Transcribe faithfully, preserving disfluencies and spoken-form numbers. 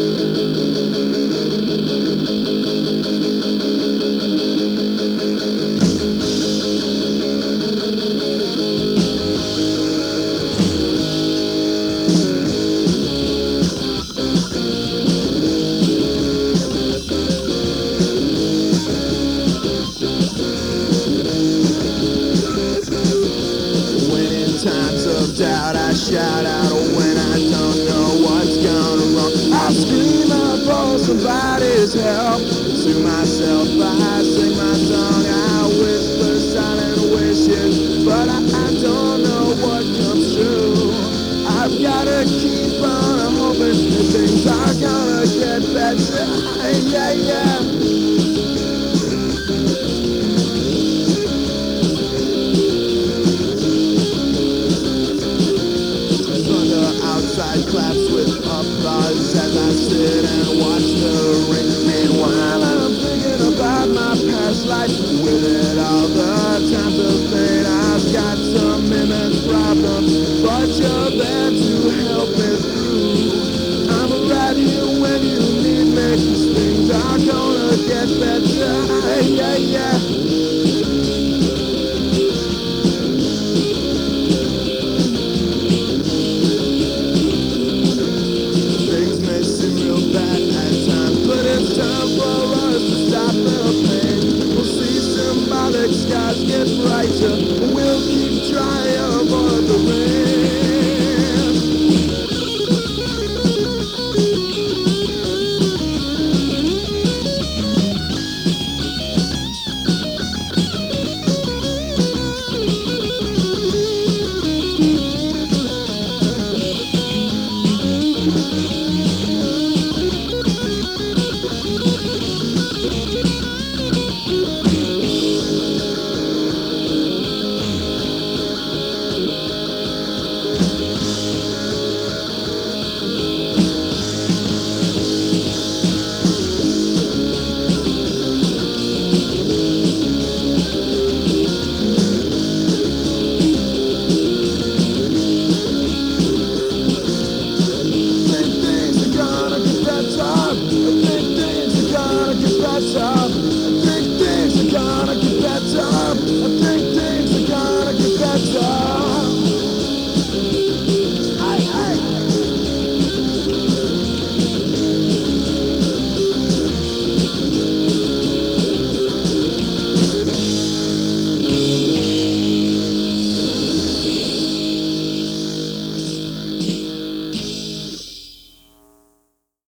Times of doubt, I shout out when I don't know what's gone wrong. I scream out for somebody's help. To myself I sing my song. I whisper silent wishes, but I, I don't know what comes true. I've gotta keep on hoping things are gonna get better. Yeah, yeah.